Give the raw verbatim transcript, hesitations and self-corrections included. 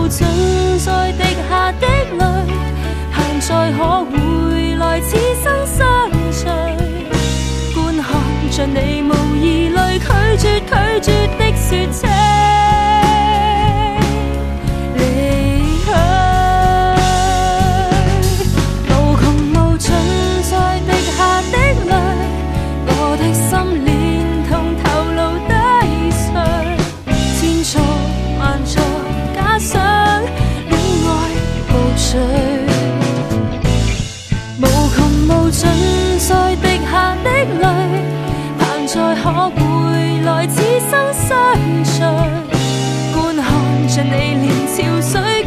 尽在滴下的泪，盼再可回来，此生相随。观看着你无疑虑，拒绝拒绝的说情离去，无穷无尽在滴下的泪，我的心连同头颅低垂，千错万错假想恋爱无罪，无穷无尽在滴下的泪，盼再可回來，此生相隨，觀看着你年憔悴。